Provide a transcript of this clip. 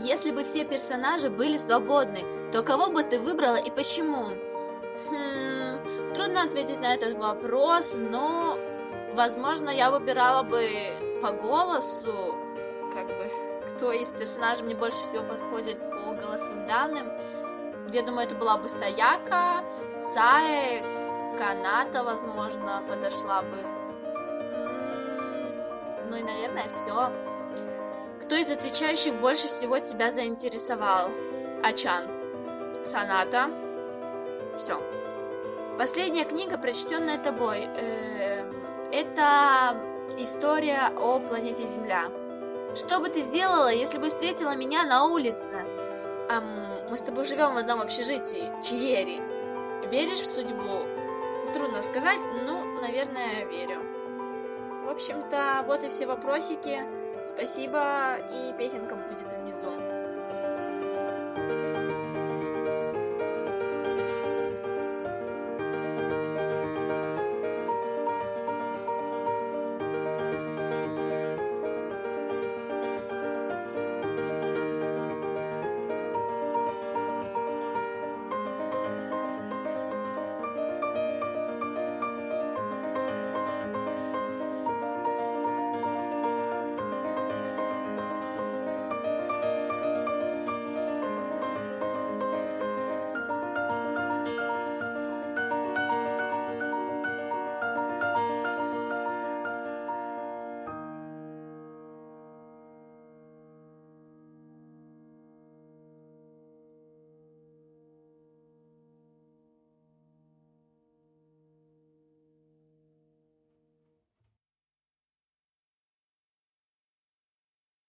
Если бы все персонажи были свободны, то кого бы ты выбрала и почему? Трудно ответить на этот вопрос, но, возможно, я выбирала бы по голосу, как бы, кто из персонажей мне больше всего подходит по голосовым данным. Я думаю, это была бы Саяка, Саe, Каната, возможно, подошла бы. Ну и, наверное, все. Кто из отвечающих больше всего тебя заинтересовал? Ачан. Соната. Все. Последняя книга, прочтенная тобой. Это история о планете Земля. Что бы ты сделала, если бы встретила меня на улице? Мы с тобой живем в одном общежитии, Чиери. Веришь в судьбу? Трудно сказать, ну, наверное, верю. В общем-то, вот и все вопросики. Спасибо, и песенка будет внизу.